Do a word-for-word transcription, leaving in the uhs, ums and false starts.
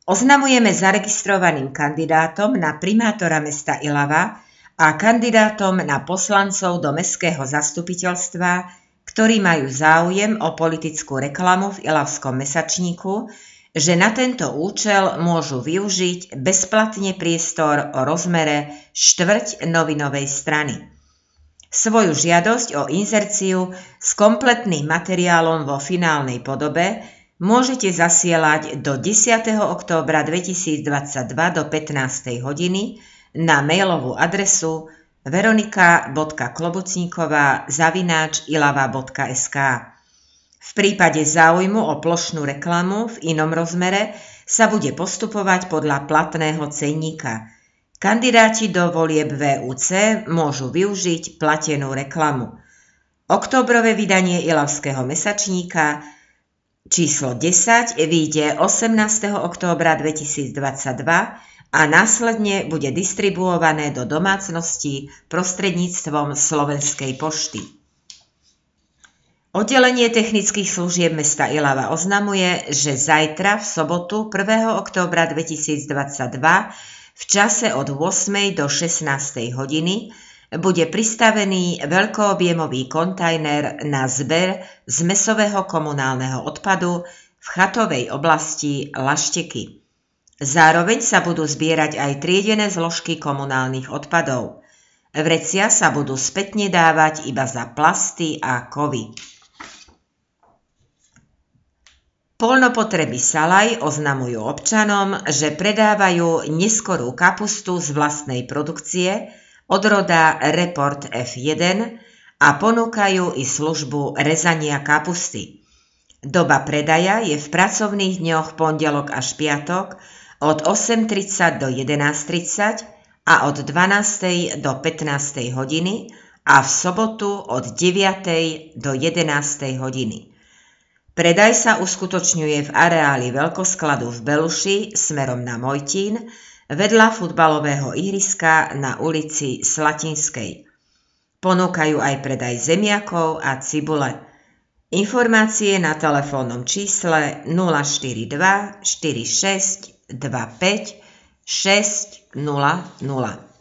Oznamujeme zaregistrovaným kandidátom na primátora mesta Ilava a kandidátom na poslancov do mestského zastupiteľstva, ktorí majú záujem o politickú reklamu v ilavskom mesačníku, že na tento účel môžu využiť bezplatne priestor o rozmere štvrť novinovej strany. Svoju žiadosť o inzerciu s kompletným materiálom vo finálnej podobe môžete zasielať do desiateho októbra dvetisícdvadsaťdva do pätnástej hodiny na mailovú adresu veronika bodka klobucníková zavináč ilava bodka es ká. V prípade záujmu o plošnú reklamu v inom rozmere sa bude postupovať podľa platného cenníka. Kandidáti do volieb vé ú cé môžu využiť platenú reklamu. Októbrové vydanie ilavského mesačníka číslo desať vyjde osemnásteho októbra dvetisícdvadsaťdva a následne bude distribuované do domácností prostredníctvom Slovenskej pošty. Oddelenie technických služieb mesta Ilava oznamuje, že zajtra v sobotu prvého októbra dvetisícdvadsaťdva v čase od ôsmej do šestnástej hodiny bude pristavený veľkoobjemový kontajner na zber zmesového komunálneho odpadu v chatovej oblasti Lašteky. Zároveň sa budú zbierať aj triedené zložky komunálnych odpadov. Vrecia sa budú spätne dávať iba za plasty a kovy. Poľnopotreby Salaj oznamujú občanom, že predávajú neskorú kapustu z vlastnej produkcie od roda Report ef jeden a ponúkajú i službu rezania kapusty. Doba predaja je v pracovných dňoch pondelok až piatok od osem tridsať do jedenásť tridsať a od dvanástej do pätnástej hodiny a v sobotu od deviatej do jedenástej hodiny. Predaj sa uskutočňuje v areáli veľkoskladu v Beluši smerom na Mojtín, vedľa futbalového ihriska na ulici Slatinskej. Ponúkajú aj predaj zemiakov a cibule. Informácie na telefónnom čísle nula štyri dva štyri šesť dva päť šesť nula nula.